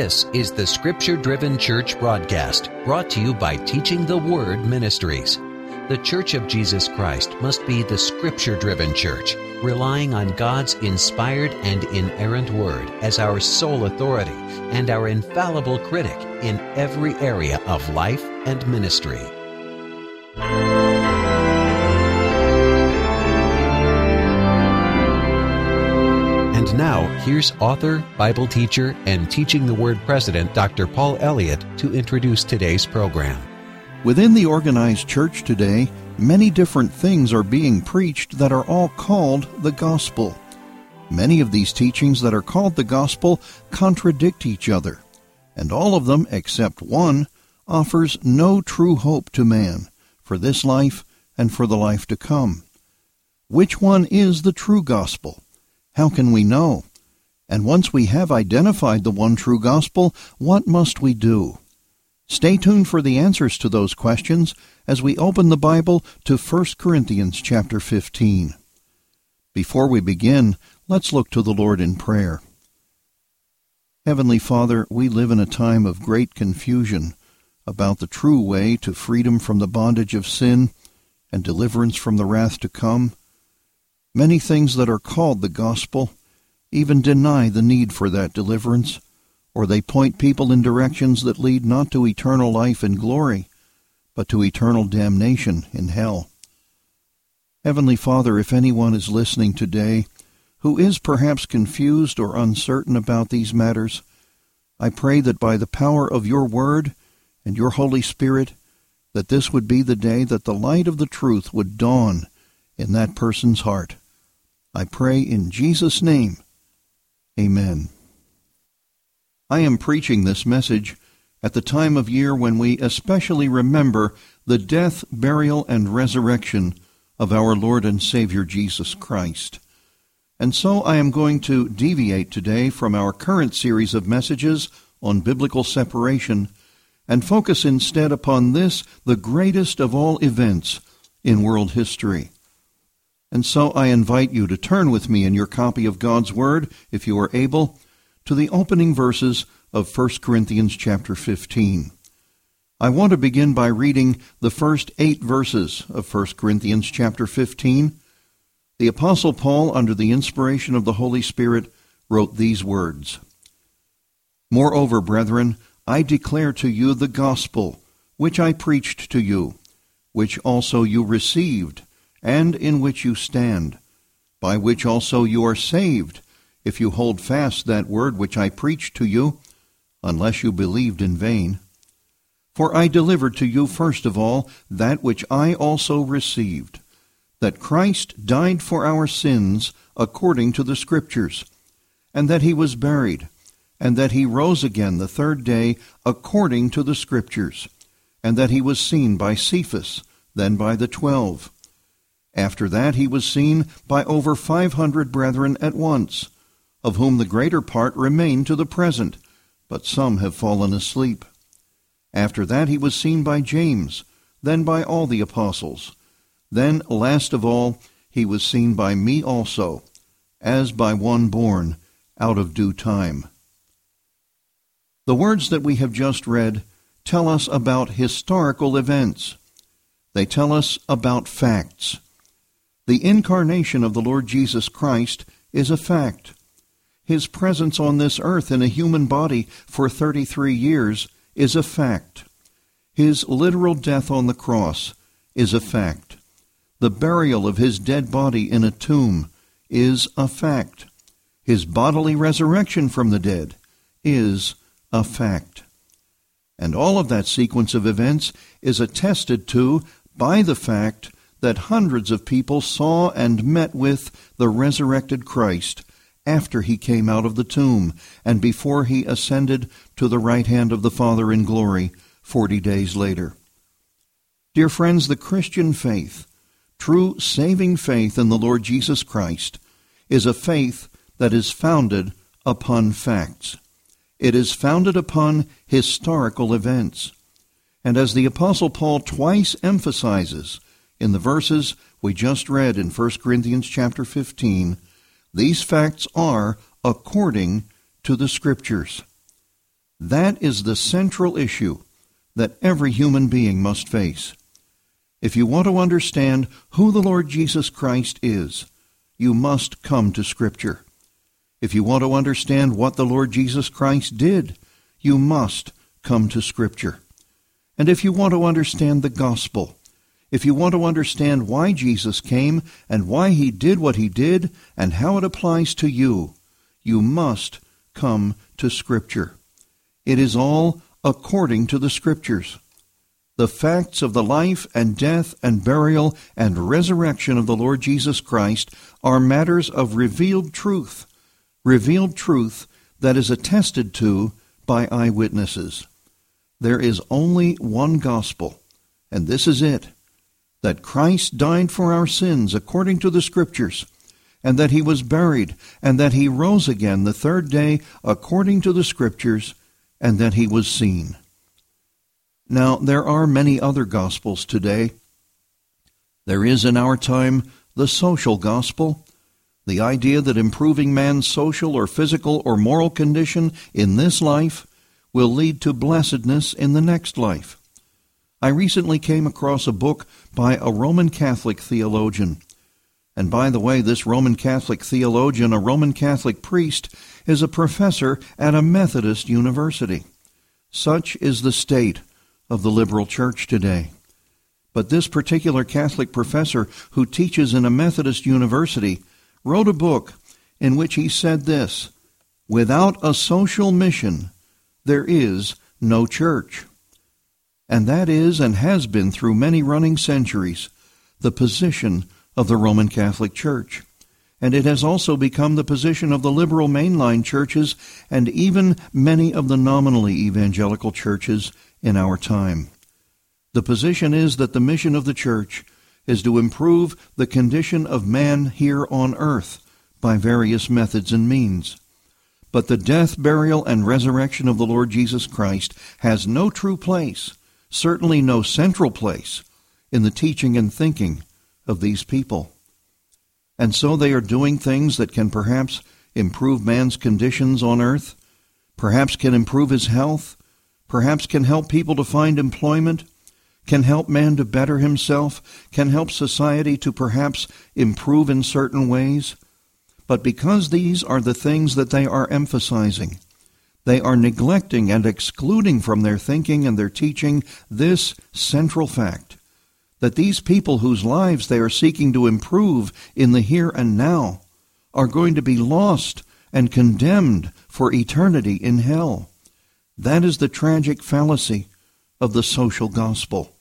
This is the Scripture-Driven Church broadcast, brought to you by Teaching the Word Ministries. The Church of Jesus Christ must be the Scripture-Driven Church, relying on God's inspired and inerrant Word as our sole authority and our infallible critic in every area of life and ministry. And now, here's author, Bible teacher, and Teaching the Word president, Dr. Paul Elliott, to introduce today's program. Within the organized church today, many different things are being preached that are all called the gospel. Many of these teachings that are called the gospel contradict each other, and all of them, except one, offers no true hope to man for this life and for the life to come. Which one is the true gospel? How can we know? And once we have identified the one true gospel, what must we do? Stay tuned for the answers to those questions as we open the Bible to 1 Corinthians chapter 15. Before we begin, let's look to the Lord in prayer. Heavenly Father, we live in a time of great confusion about the true way to freedom from the bondage of sin and deliverance from the wrath to come. Many things that are called the gospel even deny the need for that deliverance, or they point people in directions that lead not to eternal life and glory, but to eternal damnation in hell. Heavenly Father, if anyone is listening today who is perhaps confused or uncertain about these matters, I pray that by the power of your word and your Holy Spirit, that this would be the day that the light of the truth would dawn in that person's heart. I pray in Jesus' name. Amen. I am preaching this message at the time of year when we especially remember the death, burial, and resurrection of our Lord and Savior Jesus Christ. And so I am going to deviate today from our current series of messages on biblical separation and focus instead upon this, the greatest of all events in world history. And so I invite you to turn with me in your copy of God's Word, if you are able, to the opening verses of 1 Corinthians chapter 15. I want to begin by reading the first 8 verses of 1 Corinthians chapter 15. The Apostle Paul, under the inspiration of the Holy Spirit, wrote these words: "Moreover, brethren, I declare to you the gospel, which I preached to you, which also you received, and in which you stand, by which also you are saved, if you hold fast that word which I preached to you, unless you believed in vain. For I delivered to you first of all that which I also received, that Christ died for our sins according to the Scriptures, and that he was buried, and that he rose again the third day according to the Scriptures, and that he was seen by Cephas, then by the 12. After that he was seen by over 500 brethren at once, of whom the greater part remain to the present, but some have fallen asleep. After that he was seen by James, then by all the apostles. Then, last of all, he was seen by me also, as by one born out of due time." The words that we have just read tell us about historical events. They tell us about facts. The incarnation of the Lord Jesus Christ is a fact. His presence on this earth in a human body for 33 years is a fact. His literal death on the cross is a fact. The burial of his dead body in a tomb is a fact. His bodily resurrection from the dead is a fact. And all of that sequence of events is attested to by the fact that hundreds of people saw and met with the resurrected Christ after he came out of the tomb and before he ascended to the right hand of the Father in glory 40 days later. Dear friends, the Christian faith, true saving faith in the Lord Jesus Christ, is a faith that is founded upon facts. It is founded upon historical events. And as the Apostle Paul twice emphasizes in the verses we just read in 1 Corinthians chapter 15, these facts are according to the Scriptures. That is the central issue that every human being must face. If you want to understand who the Lord Jesus Christ is, you must come to Scripture. If you want to understand what the Lord Jesus Christ did, you must come to Scripture. And if you want to understand the gospel, if you want to understand why Jesus came and why he did what he did and how it applies to you, you must come to Scripture. It is all according to the Scriptures. The facts of the life and death and burial and resurrection of the Lord Jesus Christ are matters of revealed truth that is attested to by eyewitnesses. There is only one gospel, and this is it, that Christ died for our sins according to the Scriptures, and that he was buried, and that he rose again the third day according to the Scriptures, and that he was seen. Now, there are many other gospels today. There is in our time the social gospel, the idea that improving man's social or physical or moral condition in this life will lead to blessedness in the next life. I recently came across a book by a Roman Catholic theologian. And by the way, this Roman Catholic theologian, a Roman Catholic priest, is a professor at a Methodist university. Such is the state of the liberal church today. But this particular Catholic professor who teaches in a Methodist university wrote a book in which he said this: "Without a social mission, there is no church." And that is and has been through many running centuries the position of the Roman Catholic Church. And it has also become the position of the liberal mainline churches and even many of the nominally evangelical churches in our time. The position is that the mission of the church is to improve the condition of man here on earth by various methods and means. But the death, burial, and resurrection of the Lord Jesus Christ has no true place, certainly no central place, in the teaching and thinking of these people. And so they are doing things that can perhaps improve man's conditions on earth, perhaps can improve his health, perhaps can help people to find employment, can help man to better himself, can help society to perhaps improve in certain ways. But because these are the things that they are emphasizing, they are neglecting and excluding from their thinking and their teaching this central fact, that these people whose lives they are seeking to improve in the here and now are going to be lost and condemned for eternity in hell. That is the tragic fallacy of the social gospel.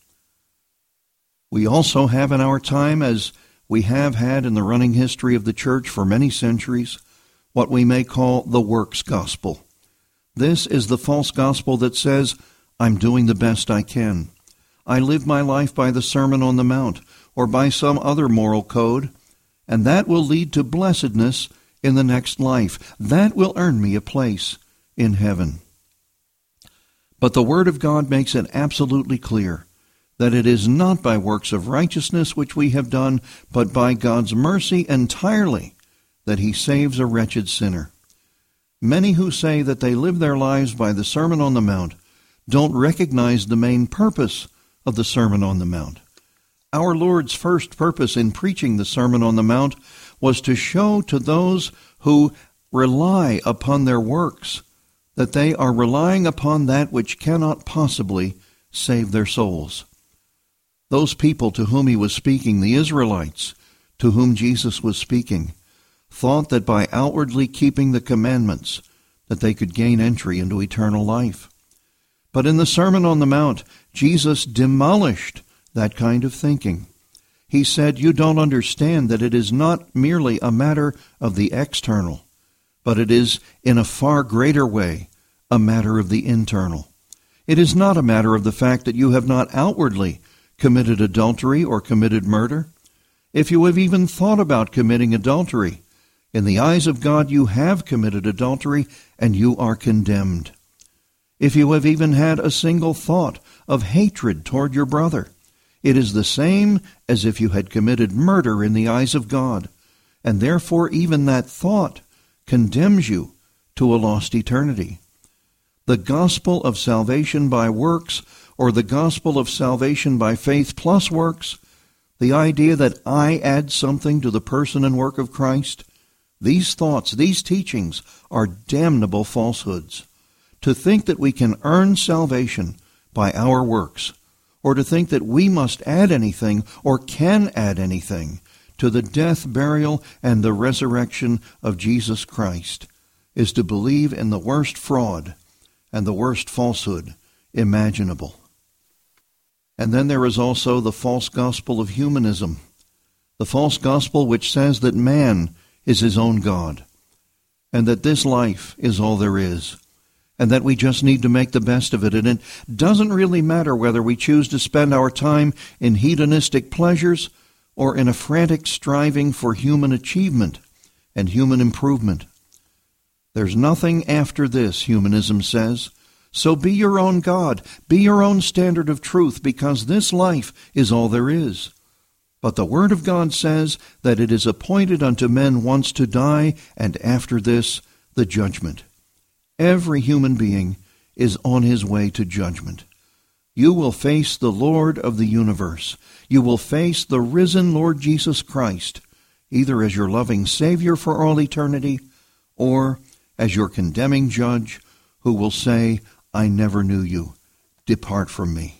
We also have in our time, as we have had in the running history of the church for many centuries, what we may call the works gospel. This is the false gospel that says, I'm doing the best I can. I live my life by the Sermon on the Mount or by some other moral code, and that will lead to blessedness in the next life. That will earn me a place in heaven. But the Word of God makes it absolutely clear that it is not by works of righteousness which we have done, but by God's mercy entirely that he saves a wretched sinner. Many who say that they live their lives by the Sermon on the Mount don't recognize the main purpose of the Sermon on the Mount. Our Lord's first purpose in preaching the Sermon on the Mount was to show to those who rely upon their works that they are relying upon that which cannot possibly save their souls. Those people to whom he was speaking, the Israelites to whom Jesus was speaking, thought that by outwardly keeping the commandments that they could gain entry into eternal life. But in the Sermon on the Mount, Jesus demolished that kind of thinking. He said, you don't understand that it is not merely a matter of the external, but it is in a far greater way a matter of the internal. It is not a matter of the fact that you have not outwardly committed adultery or committed murder. If you have even thought about committing adultery, in the eyes of God you have committed adultery and you are condemned. If you have even had a single thought of hatred toward your brother, it is the same as if you had committed murder in the eyes of God, and therefore even that thought condemns you to a lost eternity. the gospel of salvation by works or the gospel of salvation by faith plus works, the idea that I add something to the person and work of Christ, these thoughts, these teachings are damnable falsehoods. To think that we can earn salvation by our works, or to think that we must add anything or can add anything to the death, burial, and the resurrection of Jesus Christ, is to believe in the worst fraud and the worst falsehood imaginable. And then there is also the false gospel of humanism, the false gospel which says that man is his own God, and that this life is all there is, and that we just need to make the best of it. And it doesn't really matter whether we choose to spend our time in hedonistic pleasures or in a frantic striving for human achievement and human improvement. There's nothing after this, humanism says. So be your own God, be your own standard of truth, because this life is all there is. But the Word of God says that it is appointed unto men once to die, and after this, the judgment. Every human being is on his way to judgment. You will face the Lord of the universe. You will face the risen Lord Jesus Christ, either as your loving Savior for all eternity, or as your condemning judge who will say, I never knew you. Depart from me.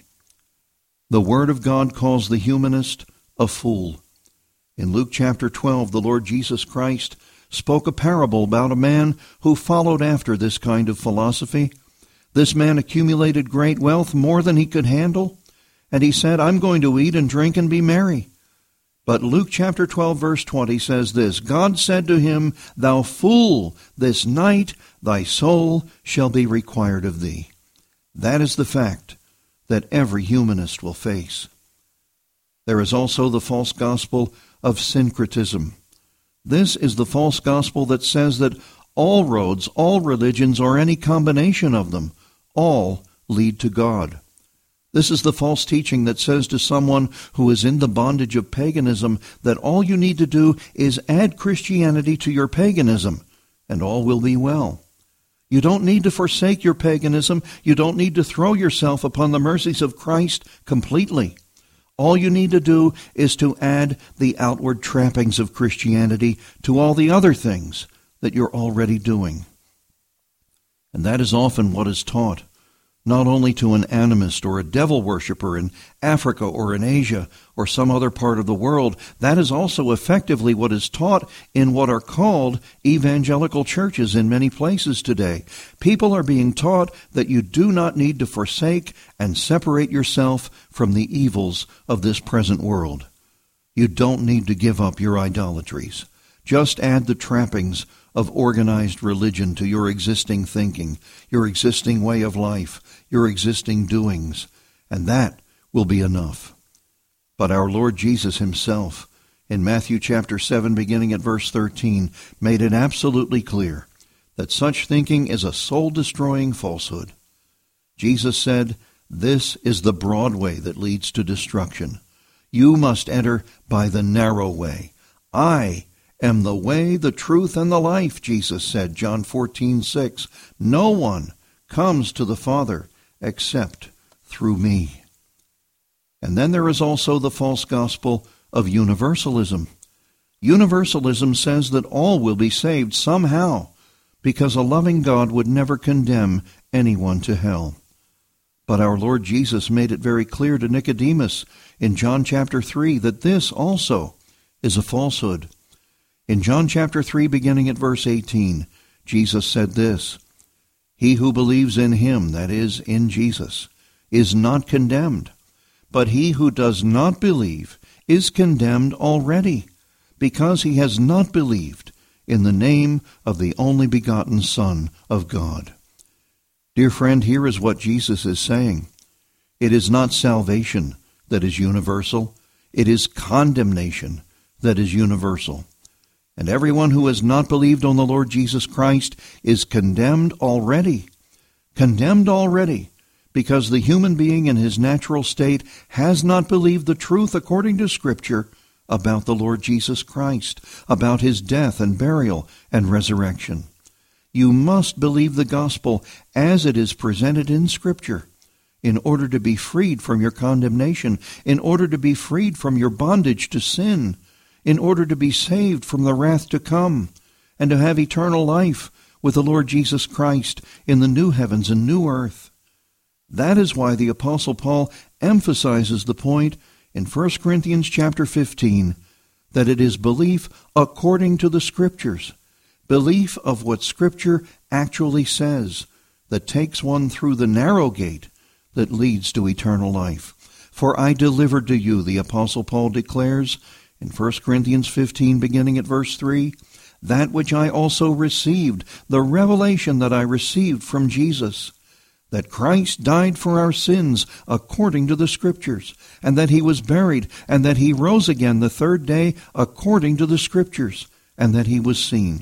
The Word of God calls the humanist a fool. In Luke chapter 12, the Lord Jesus Christ spoke a parable about a man who followed after this kind of philosophy. This man accumulated great wealth, more than he could handle, and he said, I'm going to eat and drink and be merry. But Luke chapter 12, verse 20 says this, God said to him, Thou fool, this night thy soul shall be required of thee. That is the fact that every humanist will face. There is also the false gospel of syncretism. This is the false gospel that says that all roads, all religions, or any combination of them, all lead to God. This is the false teaching that says to someone who is in the bondage of paganism that all you need to do is add Christianity to your paganism, and all will be well. You don't need to forsake your paganism. You don't need to throw yourself upon the mercies of Christ completely. All you need to do is to add the outward trappings of Christianity to all the other things that you're already doing. And that is often what is taught, not only to an animist or a devil worshiper in Africa or in Asia or some other part of the world. That is also effectively what is taught in what are called evangelical churches in many places today. People are being taught that you do not need to forsake and separate yourself from the evils of this present world. You don't need to give up your idolatries. Just add the trappings of organized religion to your existing thinking, your existing way of life, your existing doings, and that will be enough. But our Lord Jesus himself, in Matthew chapter 7, beginning at verse 13, made it absolutely clear that such thinking is a soul-destroying falsehood. Jesus said, This is the broad way that leads to destruction. You must enter by the narrow way. I am the way, the truth, and the life, Jesus said, John 14:6. No one comes to the Father except through me. And then there is also the false gospel of universalism. Universalism says that all will be saved somehow, because a loving God would never condemn anyone to hell. But our Lord Jesus made it very clear to Nicodemus in John chapter 3 that this also is a falsehood. In John chapter 3, beginning at verse 18, Jesus said this, He who believes in him, that is, in Jesus, is not condemned, but he who does not believe is condemned already, because he has not believed in the name of the only begotten Son of God. Dear friend, here is what Jesus is saying. It is not salvation that is universal. It is condemnation that is universal. And everyone who has not believed on the Lord Jesus Christ is condemned already. Condemned already, because the human being in his natural state has not believed the truth according to Scripture about the Lord Jesus Christ, about his death and burial and resurrection. You must believe the gospel as it is presented in Scripture in order to be freed from your condemnation, in order to be freed from your bondage to sin, in order to be saved from the wrath to come, and to have eternal life with the Lord Jesus Christ in the new heavens and new earth. That is why the Apostle Paul emphasizes the point in 1 Corinthians chapter 15 that it is belief according to the Scriptures, belief of what Scripture actually says, that takes one through the narrow gate that leads to eternal life. For I delivered to you, the Apostle Paul declares in 1 Corinthians 15, beginning at verse 3, that which I also received, the revelation that I received from Jesus, that Christ died for our sins according to the Scriptures, and that he was buried, and that he rose again the third day according to the Scriptures, and that he was seen.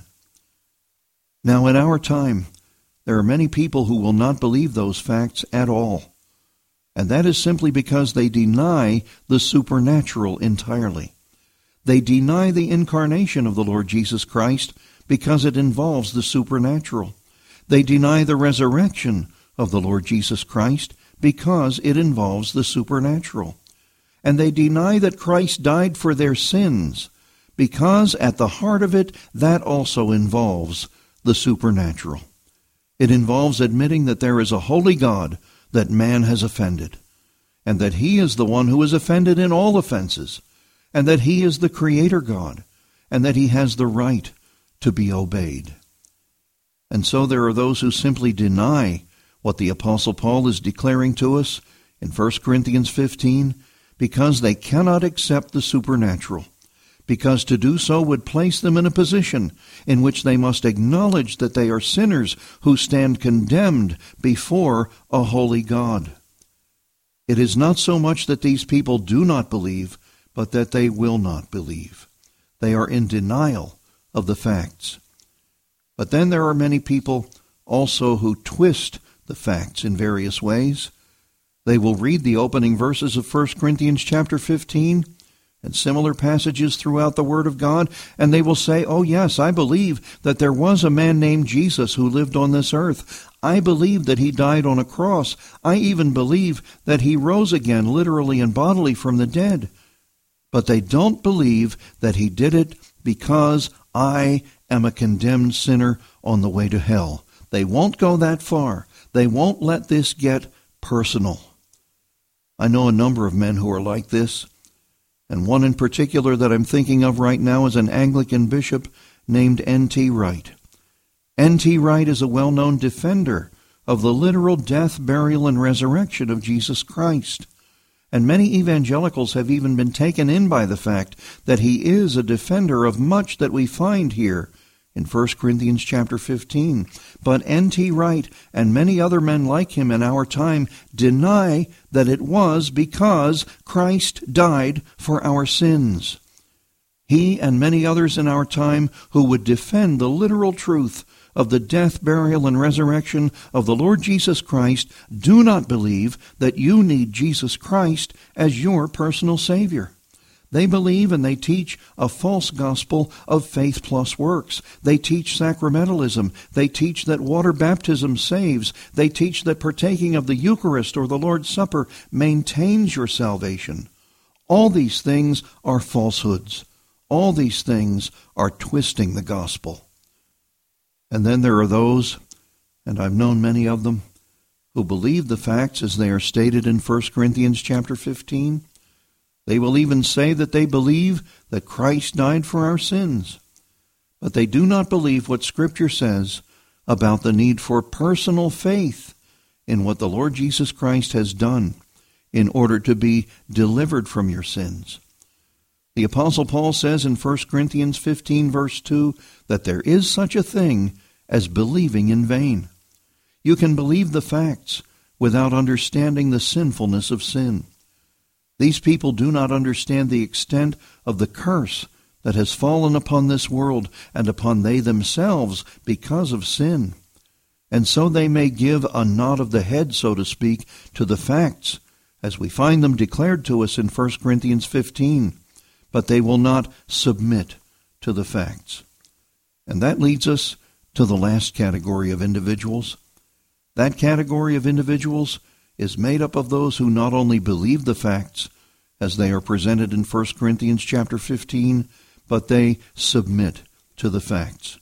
Now in our time, there are many people who will not believe those facts at all. And that is simply because they deny the supernatural entirely. They deny the incarnation of the Lord Jesus Christ because it involves the supernatural. They deny the resurrection of the Lord Jesus Christ because it involves the supernatural. And they deny that Christ died for their sins because at the heart of it, that also involves the supernatural. It involves admitting that there is a holy God that man has offended, and that he is the one who is offended in all offenses, and that he is the Creator God, and that he has the right to be obeyed. And so there are those who simply deny what the Apostle Paul is declaring to us in 1 Corinthians 15 because they cannot accept the supernatural, because to do so would place them in a position in which they must acknowledge that they are sinners who stand condemned before a holy God. It is not so much that these people do not believe, but that they will not believe. They are in denial of the facts. But then there are many people also who twist the facts in various ways. They will read the opening verses of 1 Corinthians chapter 15 and similar passages throughout the Word of God, and they will say, oh yes, I believe that there was a man named Jesus who lived on this earth. I believe that he died on a cross. I even believe that he rose again, literally and bodily, from the dead. But they don't believe that he did it because I am a condemned sinner on the way to hell. They won't go that far. They won't let this get personal. I know a number of men who are like this, and one in particular that I'm thinking of right now is an Anglican bishop named N.T. Wright. N.T. Wright is a well-known defender of the literal death, burial, and resurrection of Jesus Christ. And many evangelicals have even been taken in by the fact that he is a defender of much that we find here in 1 Corinthians chapter 15. But N.T. Wright and many other men like him in our time deny that it was because Christ died for our sins. He and many others in our time who would defend the literal truth of the death, burial, and resurrection of the Lord Jesus Christ do not believe that you need Jesus Christ as your personal Savior. They believe and they teach a false gospel of faith plus works. They teach sacramentalism. They teach that water baptism saves. They teach that partaking of the Eucharist or the Lord's Supper maintains your salvation. All these things are falsehoods. All these things are twisting the gospel. And then there are those, and I've known many of them, who believe the facts as they are stated in 1 Corinthians chapter 15. They will even say that they believe that Christ died for our sins. But they do not believe what Scripture says about the need for personal faith in what the Lord Jesus Christ has done in order to be delivered from your sins. The Apostle Paul says in 1 Corinthians 15, verse 2, that there is such a thing as believing in vain. You can believe the facts without understanding the sinfulness of sin. These people do not understand the extent of the curse that has fallen upon this world and upon they themselves because of sin. And so they may give a nod of the head, so to speak, to the facts, as we find them declared to us in 1 Corinthians 15, but they will not submit to the facts. And that leads us to the last category of individuals. That category of individuals is made up of those who not only believe the facts as they are presented in 1 Corinthians chapter 15, but they submit to the facts.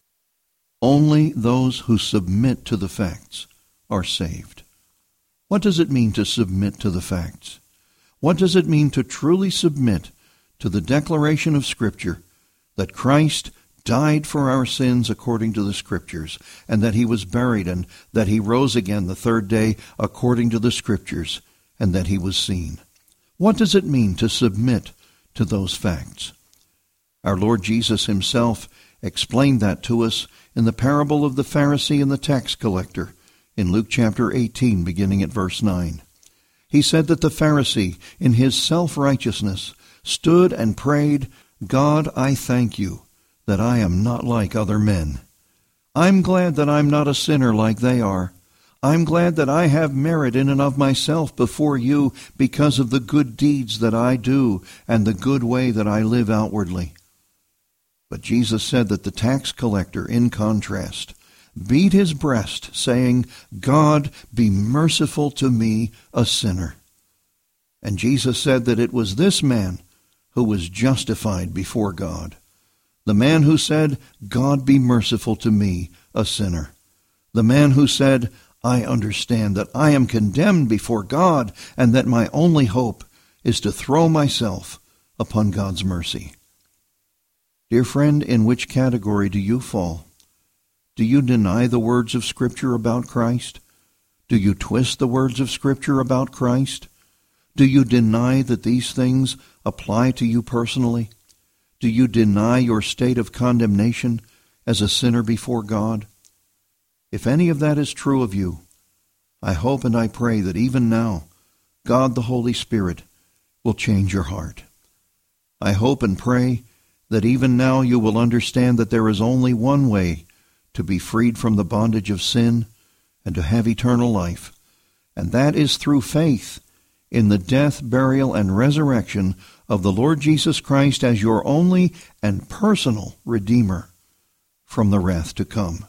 Only those who submit to the facts are saved. What does it mean to submit to the facts? What does it mean to truly submit to the declaration of Scripture that Christ died for our sins according to the Scriptures, and that he was buried, and that he rose again the third day according to the Scriptures, and that he was seen? What does it mean to submit to those facts? Our Lord Jesus himself explained that to us in the parable of the Pharisee and the tax collector in Luke chapter 18, beginning at verse 9. He said that the Pharisee, in his self-righteousness, stood and prayed, "God, I thank you that I am not like other men. I'm glad that I'm not a sinner like they are. I'm glad that I have merit in and of myself before you because of the good deeds that I do and the good way that I live outwardly." But Jesus said that the tax collector, in contrast, beat his breast, saying, "God, be merciful to me, a sinner." And Jesus said that it was this man who was justified before God. The man who said, "God, be merciful to me, a sinner." The man who said, "I understand that I am condemned before God and that my only hope is to throw myself upon God's mercy." Dear friend, in which category do you fall? Do you deny the words of Scripture about Christ? Do you twist the words of Scripture about Christ? Do you deny that these things apply to you personally? Do you deny your state of condemnation as a sinner before God? If any of that is true of you, I hope and I pray that even now, God the Holy Spirit will change your heart. I hope and pray that even now you will understand that there is only one way to be freed from the bondage of sin and to have eternal life, and that is through faith in the death, burial, and resurrection of the Lord Jesus Christ as your only and personal Redeemer from the wrath to come.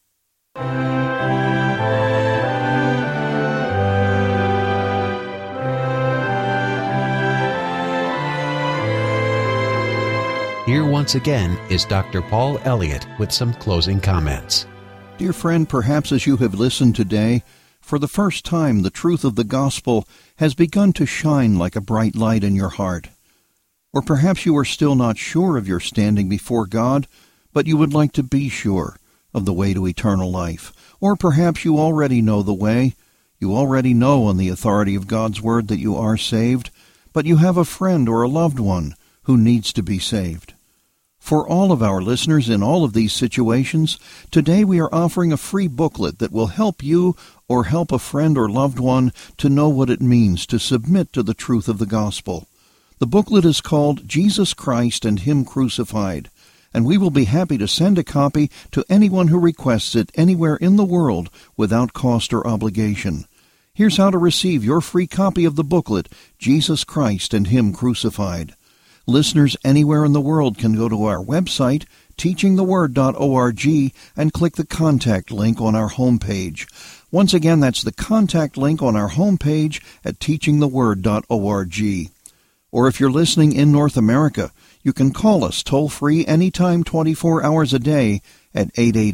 Here once again is Dr. Paul Elliott with some closing comments. Dear friend, perhaps as you have listened today, for the first time the truth of the gospel has begun to shine like a bright light in your heart. Or perhaps you are still not sure of your standing before God, but you would like to be sure of the way to eternal life. Or perhaps you already know the way. You already know on the authority of God's word that you are saved, but you have a friend or a loved one who needs to be saved. For all of our listeners in all of these situations, today we are offering a free booklet that will help you or help a friend or loved one to know what it means to submit to the truth of the gospel. The booklet is called Jesus Christ and Him Crucified, and we will be happy to send a copy to anyone who requests it anywhere in the world without cost or obligation. Here's how to receive your free copy of the booklet, Jesus Christ and Him Crucified. Listeners anywhere in the world can go to our website, teachingtheword.org, and click the contact link on our homepage. Once again, that's the contact link on our homepage at teachingtheword.org. Or if you're listening in North America, you can call us toll-free anytime 24 hours a day at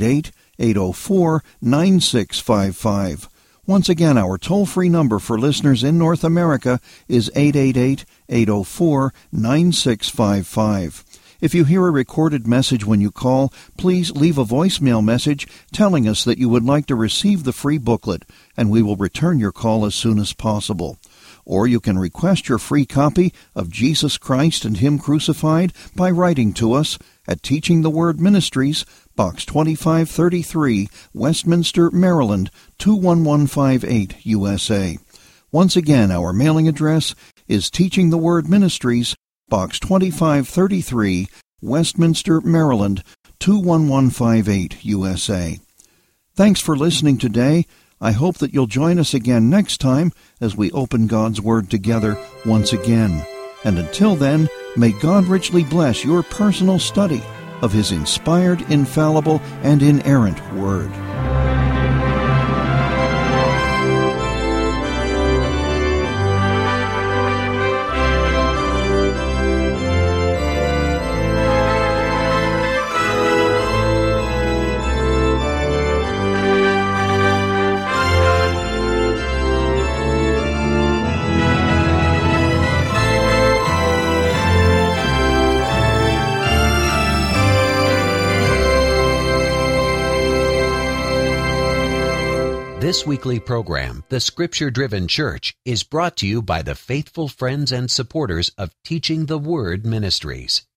888-804-9655. Once again, our toll-free number for listeners in North America is 888-804-9655. If you hear a recorded message when you call, please leave a voicemail message telling us that you would like to receive the free booklet, and we will return your call as soon as possible. Or you can request your free copy of Jesus Christ and Him Crucified by writing to us at Teaching the Word Ministries, Box 2533, Westminster, Maryland, 21158, USA. Once again, our mailing address is Teaching the Word Ministries, Box 2533, Westminster, Maryland, 21158, USA. Thanks for listening today. I hope that you'll join us again next time as we open God's Word together once again. And until then, may God richly bless your personal study of His inspired, infallible, and inerrant Word. This weekly program, The Scripture-Driven Church, is brought to you by the faithful friends and supporters of Teaching the Word Ministries.